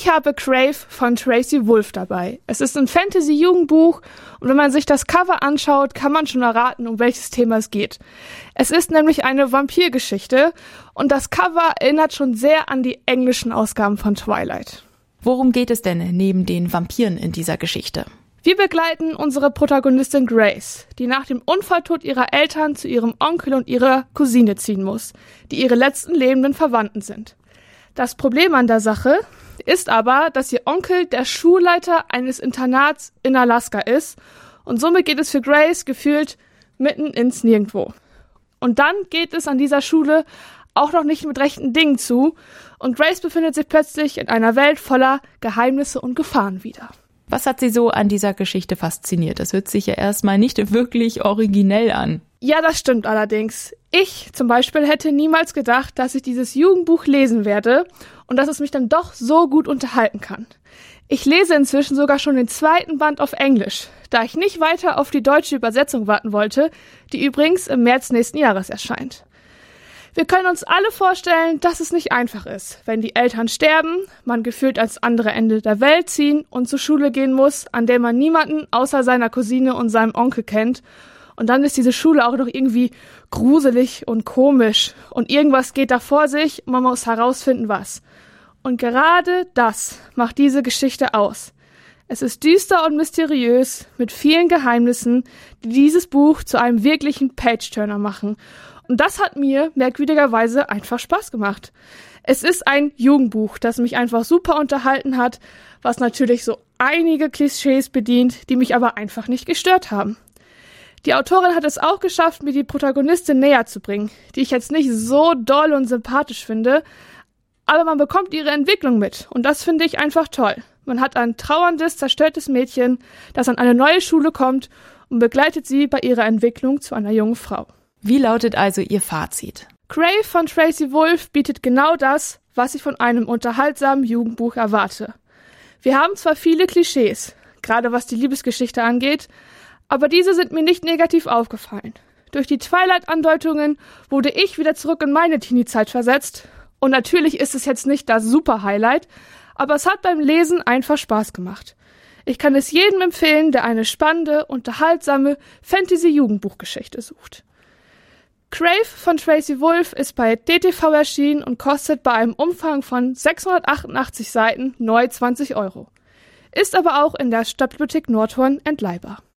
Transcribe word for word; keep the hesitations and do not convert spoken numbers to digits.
Ich habe Crave von Tracy Wolff dabei. Es ist ein Fantasy-Jugendbuch und wenn man sich das Cover anschaut, kann man schon erraten, um welches Thema es geht. Es ist nämlich eine Vampirgeschichte und das Cover erinnert schon sehr an die englischen Ausgaben von Twilight. Worum geht es denn neben den Vampiren in dieser Geschichte? Wir begleiten unsere Protagonistin Grace, die nach dem Unfalltod ihrer Eltern zu ihrem Onkel und ihrer Cousine ziehen muss, die ihre letzten lebenden Verwandten sind. Das Problem an der Sache ist aber, dass ihr Onkel der Schulleiter eines Internats in Alaska ist und somit geht es für Grace gefühlt mitten ins Nirgendwo. Und dann geht es an dieser Schule auch noch nicht mit rechten Dingen zu und Grace befindet sich plötzlich in einer Welt voller Geheimnisse und Gefahren wieder. Was hat Sie so an dieser Geschichte fasziniert? Das hört sich ja erstmal nicht wirklich originell an. Ja, das stimmt allerdings. Ich zum Beispiel hätte niemals gedacht, dass ich dieses Jugendbuch lesen werde und dass es mich dann doch so gut unterhalten kann. Ich lese inzwischen sogar schon den zweiten Band auf Englisch, da ich nicht weiter auf die deutsche Übersetzung warten wollte, die übrigens im März nächsten Jahres erscheint. Wir können uns alle vorstellen, dass es nicht einfach ist, wenn die Eltern sterben, man gefühlt ans andere Ende der Welt ziehen und zur Schule gehen muss, an der man niemanden außer seiner Cousine und seinem Onkel kennt. Und dann ist diese Schule auch noch irgendwie gruselig und komisch und irgendwas geht da vor sich und man muss herausfinden, was. Und gerade das macht diese Geschichte aus. Es ist düster und mysteriös mit vielen Geheimnissen, die dieses Buch zu einem wirklichen Page-Turner machen. Und das hat mir merkwürdigerweise einfach Spaß gemacht. Es ist ein Jugendbuch, das mich einfach super unterhalten hat, was natürlich so einige Klischees bedient, die mich aber einfach nicht gestört haben. Die Autorin hat es auch geschafft, mir die Protagonistin näher zu bringen, die ich jetzt nicht so doll und sympathisch finde, aber man bekommt ihre Entwicklung mit und das finde ich einfach toll. Man hat ein trauerndes, zerstörtes Mädchen, das an eine neue Schule kommt und begleitet sie bei ihrer Entwicklung zu einer jungen Frau. Wie lautet also Ihr Fazit? Crave von Tracy Wolff bietet genau das, was ich von einem unterhaltsamen Jugendbuch erwarte. Wir haben zwar viele Klischees, gerade was die Liebesgeschichte angeht, aber diese sind mir nicht negativ aufgefallen. Durch die Twilight-Andeutungen wurde ich wieder zurück in meine Teenie-Zeit versetzt und natürlich ist es jetzt nicht das Super-Highlight, aber es hat beim Lesen einfach Spaß gemacht. Ich kann es jedem empfehlen, der eine spannende, unterhaltsame Fantasy-Jugendbuchgeschichte sucht. Crave von Tracy Wolff ist bei D T V erschienen und kostet bei einem Umfang von sechshundertachtundachtzig Seiten neu zwanzig Euro. Ist aber auch in der Stadtbibliothek Nordhorn entleihbar.